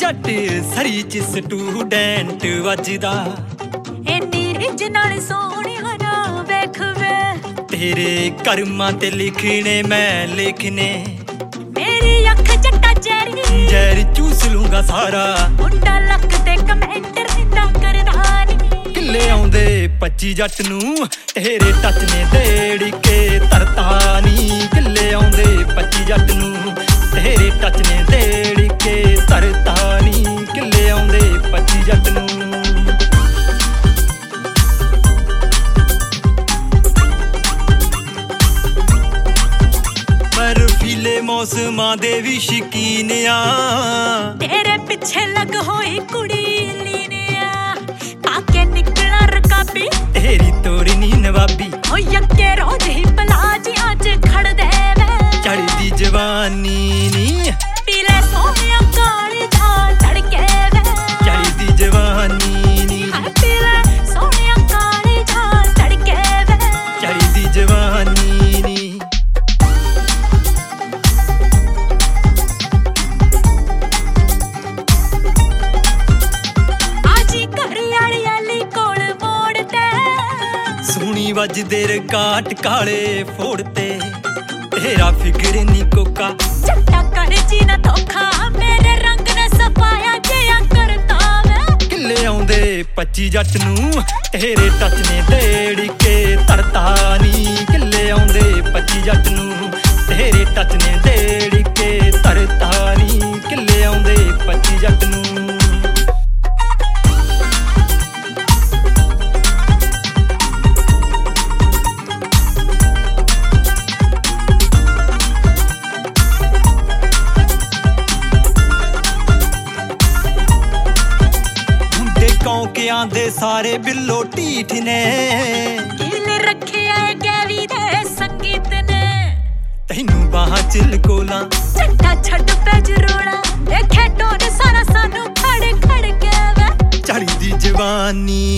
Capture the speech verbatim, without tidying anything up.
जट सरी च स्टूडेंट वजदा इन्नी रिज नाल सोहणिया ना वेख वे तेरे कर्मां ते लिखने मैं लिखने मेरी अख जट्टा जैरी जैरी चूस लूंगा सारा मुंडा लक ते कमेंट रिंदा करदा नी किले आउंदे पच्ची जट नूं तेरे टच ने देड़ी के तरता नी किले आउंदे पच्ची जट नूं तेरे टच ने देड़ी के तरता नी किले आउंदे पच्ची जट नूं बर्फीले मौसमां दे भी शकीन आ तेरे पिछे लग होई कुड़ी लीनिया काके निकला रकाबी तेरी तोड़नी नवाबी ओ यक्के रोज ही पलाजी आज खड़ दे वे चढ़दी जवानी नी पीले सोनिया काली झाल तड़के वे चढ़दी जवानी नी पीले सोनिया काली झाल तड़के वे चढ़दी जवानी नी सुनी वजदे काट काले फोड़ते तेरा फिगर नी कोका चट्टा कर जी ना धोखा मेरे रंग ने सफाया जिया करता वे किले आउंदे पच्ची जट नूं तेरे टच ने देड़ी के तरता नी किले आउंदे पच्ची जट नूं तेरे टच ने देड़ी के तरता नी किले आउंदे पच्ची जट नूं कौंकियां दे सारे बिल्लो ढीठ ने किल रखे आए गैवी दे संगीत ने तैनू बाहां च लकोला चट्टा छड़ पे जरोड़ा देखे टोन सारा सानू खड़ खड़ के वे चढ़दी जवानी